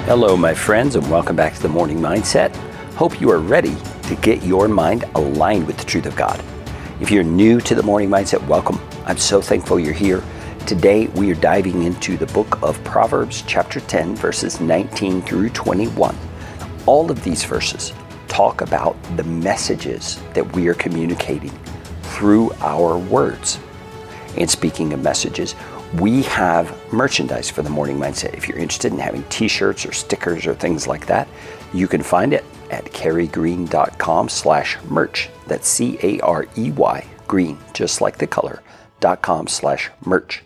Hello, my friends, and welcome back to the Morning Mindset. Hope you are ready to get your mind aligned with the truth of God. If you're new to the Morning Mindset, welcome. I'm so thankful you're here. Today, we are diving into the book of Proverbs, chapter 10, verses 19 through 21. All of these verses talk about the messages that we are communicating through our words. And speaking of messages, we have merchandise for the Morning Mindset. If you're interested in having t-shirts or stickers or things like that, you can find it at careygreen.com/merch. That's C-A-R-E-Y, green, just like the color, .com/merch,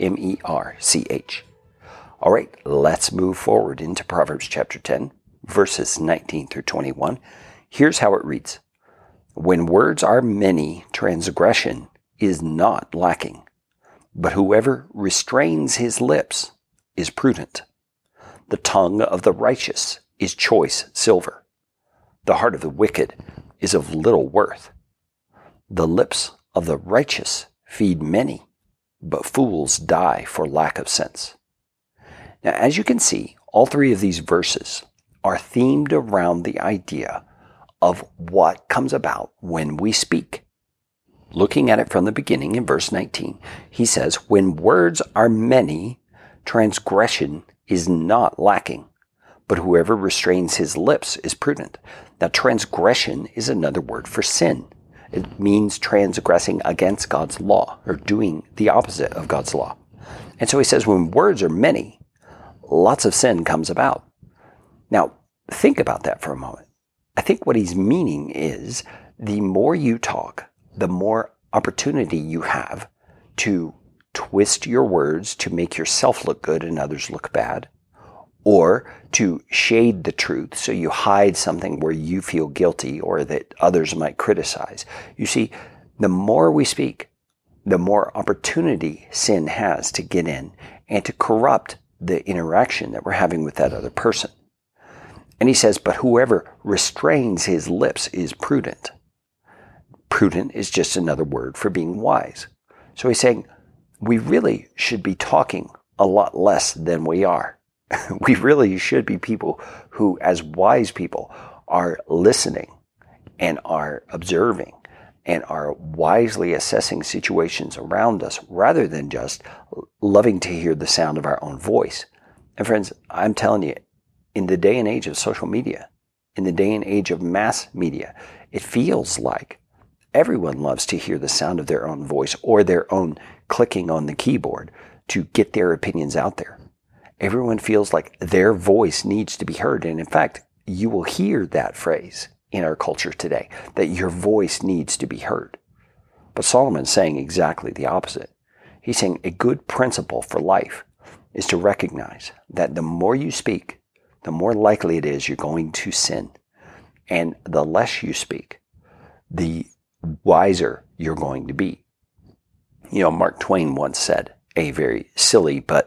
M-E-R-C-H. All right, let's move forward into Proverbs chapter 10, verses 19 through 21. Here's how it reads. When words are many, transgression is not lacking. But whoever restrains his lips is prudent. The tongue of the righteous is choice silver. The heart of the wicked is of little worth. The lips of the righteous feed many, but fools die for lack of sense. Now, as you can see, all three of these verses are themed around the idea of what comes about when we speak. Looking at it from the beginning in verse 19, he says, when words are many, transgression is not lacking, but whoever restrains his lips is prudent. Now, transgression is another word for sin. It means transgressing against God's law or doing the opposite of God's law. And so he says, when words are many, lots of sin comes about. Now, think about that for a moment. I think what he's meaning is the more you talk, the more opportunity you have to twist your words to make yourself look good and others look bad, or to shade the truth so you hide something where you feel guilty or that others might criticize. You see, the more we speak, the more opportunity sin has to get in and to corrupt the interaction that we're having with that other person. And he says, but whoever restrains his lips is prudent. Prudent is just another word for being wise. So he's saying we really should be talking a lot less than we are. We really should be people who, as wise people, are listening and are observing and are wisely assessing situations around us rather than just loving to hear the sound of our own voice. And friends, I'm telling you, in the day and age of social media, in the day and age of mass media, it feels like everyone loves to hear the sound of their own voice or their own clicking on the keyboard to get their opinions out there. Everyone feels like their voice needs to be heard. And in fact, you will hear that phrase in our culture today, that your voice needs to be heard. But Solomon's saying exactly the opposite. He's saying a good principle for life is to recognize that the more you speak, the more likely it is you're going to sin. And the less you speak, the wiser you're going to be. You know, Mark Twain once said a very silly but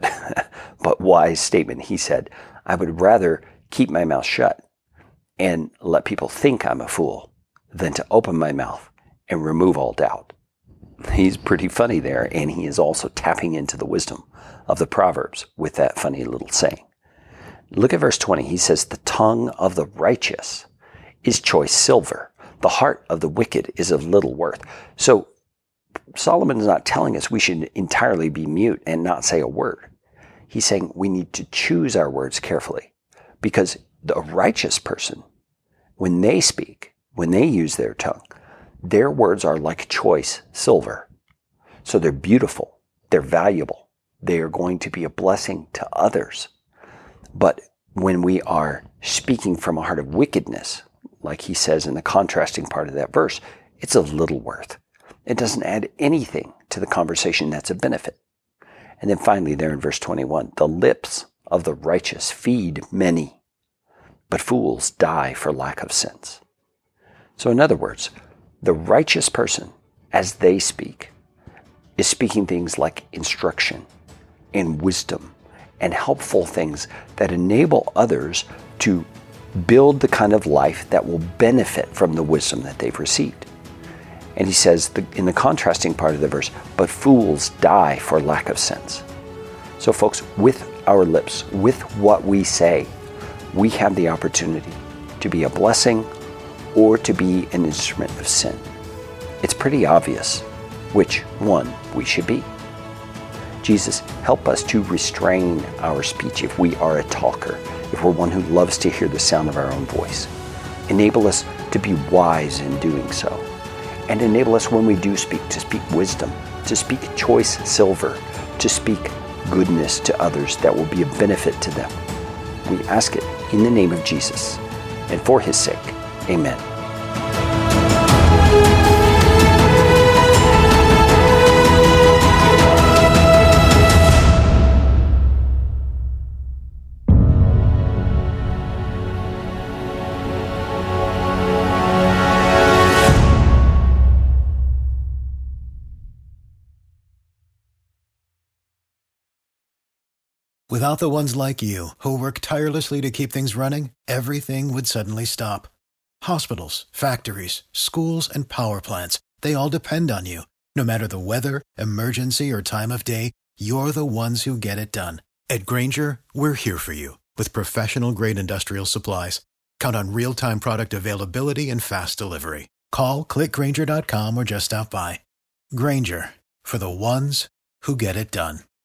wise statement. He said, I would rather keep my mouth shut and let people think I'm a fool than to open my mouth and remove all doubt. He's pretty funny there, and he is also tapping into the wisdom of the Proverbs with that funny little saying. Look at verse 20. He says, the tongue of the righteous is choice silver. The heart of the wicked is of little worth. So Solomon is not telling us we should entirely be mute and not say a word. He's saying we need to choose our words carefully, because the righteous person, when they speak, when they use their tongue, their words are like choice silver. So they're beautiful, they're valuable, they are going to be a blessing to others. But when we are speaking from a heart of wickedness, like he says in the contrasting part of that verse, it's of little worth. It doesn't add anything to the conversation that's a benefit. And then finally there in verse 21, the lips of the righteous feed many, but fools die for lack of sense. So in other words, the righteous person, as they speak, is speaking things like instruction and wisdom and helpful things that enable others to build the kind of life that will benefit from the wisdom that they've received. And he says in the contrasting part of the verse, but fools die for lack of sense. So folks, with our lips, with what we say, we have the opportunity to be a blessing or to be an instrument of sin. It's pretty obvious which one we should be. Jesus, help us to restrain our speech if we are a talker, if we're one who loves to hear the sound of our own voice. Enable us to be wise in doing so. And enable us when we do speak to speak wisdom, to speak choice silver, to speak goodness to others that will be a benefit to them. We ask it in the name of Jesus and for his sake. Amen. Without the ones like you, who work tirelessly to keep things running, everything would suddenly stop. Hospitals, factories, schools, and power plants, they all depend on you. No matter the weather, emergency, or time of day, you're the ones who get it done. At Grainger, we're here for you with professional-grade industrial supplies. Count on real-time product availability and fast delivery. Call, click Grainger.com, or just stop by. Grainger, for the ones who get it done.